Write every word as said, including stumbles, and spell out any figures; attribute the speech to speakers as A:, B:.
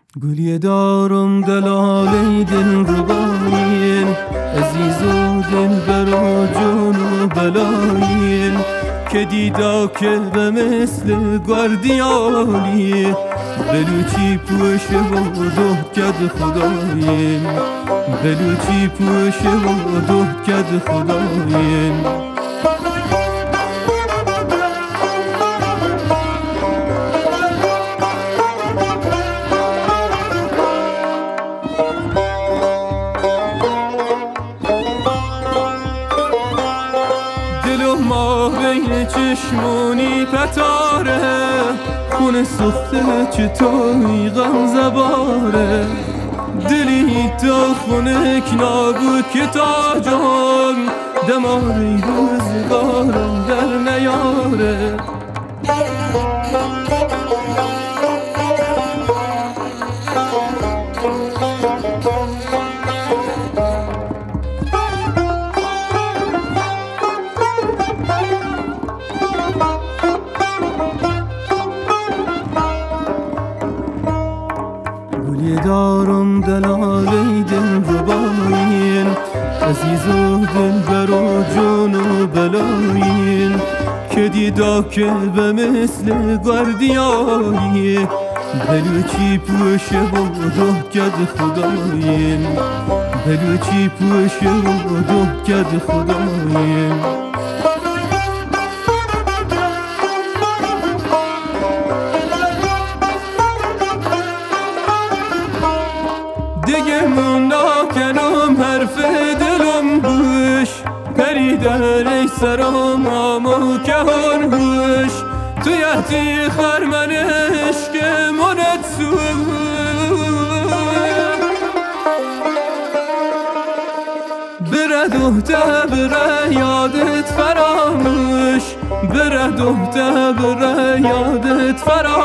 A: گلی دارم دلاله دل رباین، عزیز و دل برا جون و بلاین، که دیدا که به مثل گواردیالی بلوچی پوشه و دوه کد خداین، بلوچی پوشه و دوه کد خداین. ما بین چشمونی پتاره، خونه سخته چطوری غم زباره، دلی تا خونه نابود که تا جان دماری روزگارم در نیاره. گلی دارم دلاله دل رباین، عزیز و دل برا جون و بلاین، که دیدا که به مثل گواردیالی بلوچی پوشه و دوه کد خداین، بلوچی پوشه و دوه کد خداین. دیگه موندا کنم حرف دلم بوش، پریدن ای سرام آمو کهان هوش، تو یهتی خرمن عشق منت سوش، بره دوهته بره یادت فراموش، بره دوهته بره یادت فراموش.